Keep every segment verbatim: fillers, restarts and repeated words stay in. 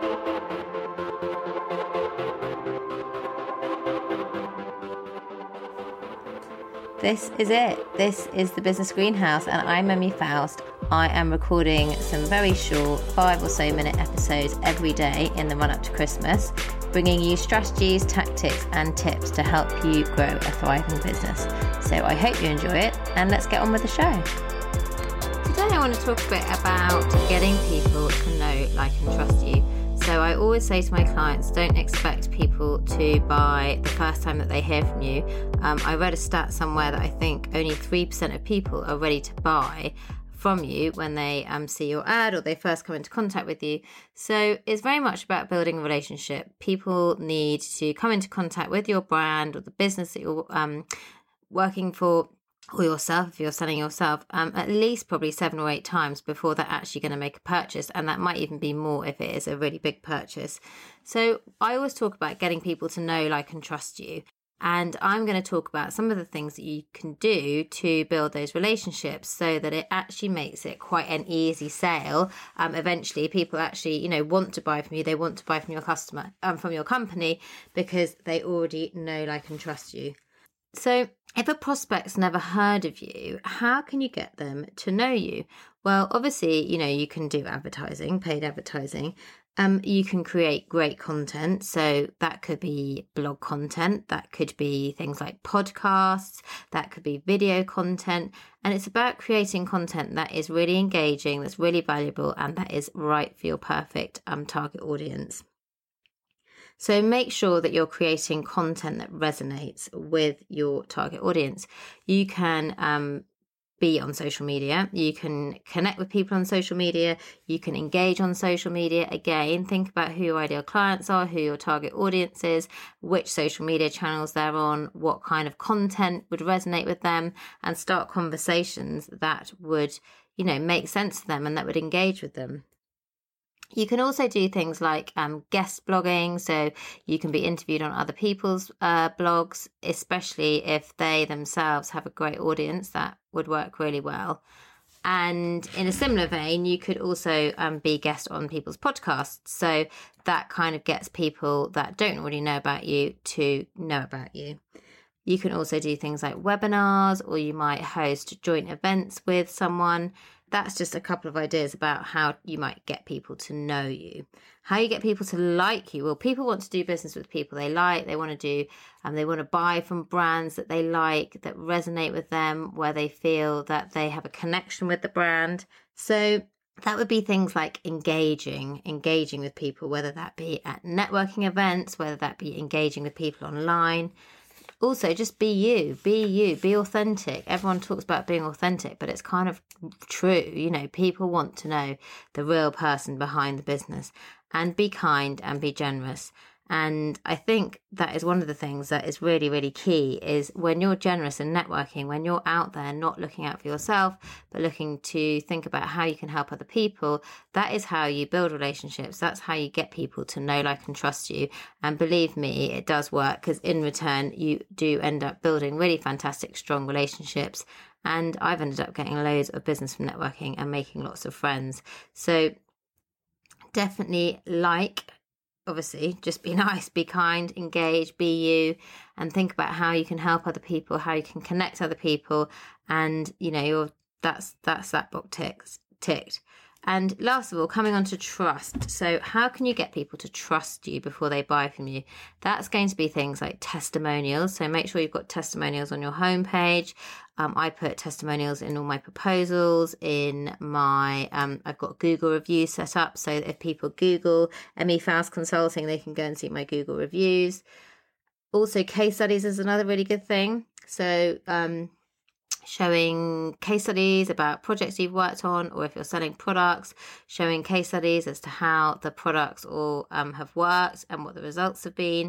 This is it. This is the Business Greenhouse, and I'm Emmy Faust. I am recording some very short, five or so minute episodes every day in the run up to Christmas, bringing you strategies, tactics, and tips to help you grow a thriving business. So I hope you enjoy it, and let's get on with the show. Today I want to talk a bit about getting people to know, like, and trust you. So I always say to my clients, don't expect people to buy the first time that they hear from you. Um, I read a stat somewhere that I think only three percent of people are ready to buy from you when they um, see your ad or they first come into contact with you. So it's very much about building a relationship. People need to come into contact with your brand or the business that you're um, working for, or yourself if you're selling yourself, um, at least probably seven or eight times before they're actually going to make a purchase. And that might even be more if it is a really big purchase. So I always talk about getting people to know, like, and trust you. And I'm going to talk about some of the things that you can do to build those relationships so that it actually makes it quite an easy sale. Um, eventually people actually, you know, want to buy from you. They want to buy from your customer, um, from your company, because they already know, like, and trust you. So if a prospect's never heard of you, how can you get them to know you? Well, obviously, you know, you can do advertising, paid advertising. Um, you can create great content. So that could be blog content. That could be things like podcasts. That could be video content. And it's about creating content that is really engaging, that's really valuable, and that is right for your perfect um, target audience. So make sure that you're creating content that resonates with your target audience. You can um, be on social media. You can connect with people on social media. You can engage on social media. Again, think about who your ideal clients are, who your target audience is, which social media channels they're on, what kind of content would resonate with them, and start conversations that would, you know, make sense to them and that would engage with them. You can also do things like um, guest blogging, so you can be interviewed on other people's uh, blogs, especially if they themselves have a great audience. That would work really well. And in a similar vein, you could also um, be guest on people's podcasts. So that kind of gets people that don't already know about you to know about you. You can also do things like webinars, or you might host joint events with someone. That's just a couple of ideas about how you might get people to know you. How you get people to like you? Well, people want to do business with people they like. They want to do, um, they want to buy from brands that they like, that resonate with them, where they feel that they have a connection with the brand. So that would be things like engaging, engaging with people, whether that be at networking events, whether that be engaging with people online. Also, just be you, be you, be authentic. Everyone talks about being authentic, but it's kind of true. You know, people want to know the real person behind the business, and be kind and be generous. And I think that is one of the things that is really, really key is when you're generous and networking, when you're out there not looking out for yourself, but looking to think about how you can help other people, that is how you build relationships. That's how you get people to know, like, and trust you. And believe me, it does work, because in return, you do end up building really fantastic, strong relationships. And I've ended up getting loads of business from networking and making lots of friends. So definitely like, obviously, just be nice, be kind, engage, be you, and think about how you can help other people, how you can connect other people. And, you know, you're, that's, that's that box ticked, ticked. And last of all, coming on to trust. So how can you get people to trust you before they buy from you? That's going to be things like testimonials. So make sure you've got testimonials on your homepage. Um, I put testimonials in all my proposals, in my, um, I've got Google reviews set up. So that if people Google Emmy Faust Consulting, they can go and see my Google reviews. Also, case studies is another really good thing. So, um, showing case studies about projects you've worked on, or if you're selling products, showing case studies as to how the products all um, have worked and what the results have been.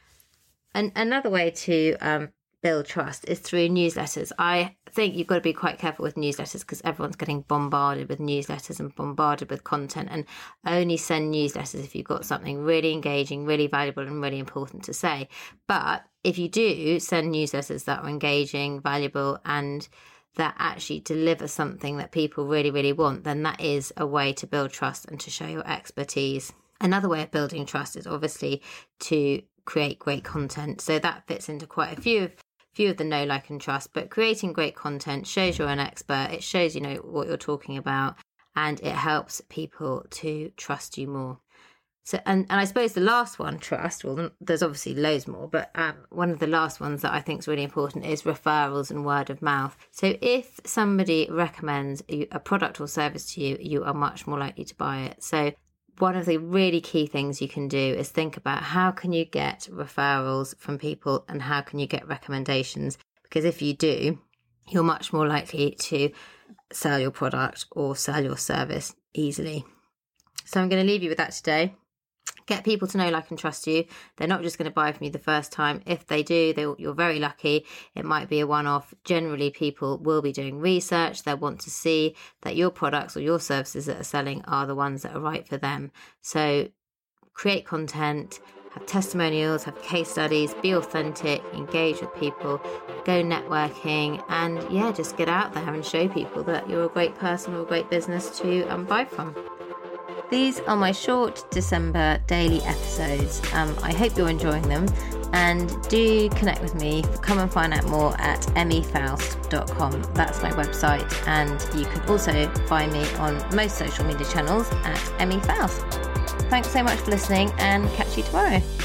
And another way to um, build trust is through newsletters. I think you've got to be quite careful with newsletters, because everyone's getting bombarded with newsletters and bombarded with content, and only send newsletters if you've got something really engaging, really valuable, and really important to say. But if you do send newsletters that are engaging, valuable, and that actually deliver something that people really, really want, then that is a way to build trust and to show your expertise. Another way of building trust is obviously to create great content. So that fits into quite a few of few of the know, like and trust, but creating great content shows you're an expert. It shows you know what you're talking about, and it helps people to trust you more. So, and, and I suppose the last one, trust, well, there's obviously loads more, but um, one of the last ones that I think is really important is referrals and word of mouth. So if somebody recommends a product or service to you, you are much more likely to buy it. So one of the really key things you can do is think about how can you get referrals from people and how can you get recommendations? Because if you do, you're much more likely to sell your product or sell your service easily. So I'm going to leave you with that today. Get people to know, like and trust you. They're not just going to buy from you the first time. If they do, they, you're very lucky. It might be a one-off. Generally, people will be doing research. They'll want to see that your products or your services that are selling are the ones that are right for them. So create content, have testimonials, have case studies, be authentic, engage with people, go networking, and yeah, just get out there and show people that you're a great person or a great business to um, buy from. These are my short December daily episodes. Um, I hope you're enjoying them, and do connect with me. Come and find out more at emmy faust dot com. That's my website, and you can also find me on most social media channels at Emmy Faust. Thanks so much for listening, and catch you tomorrow.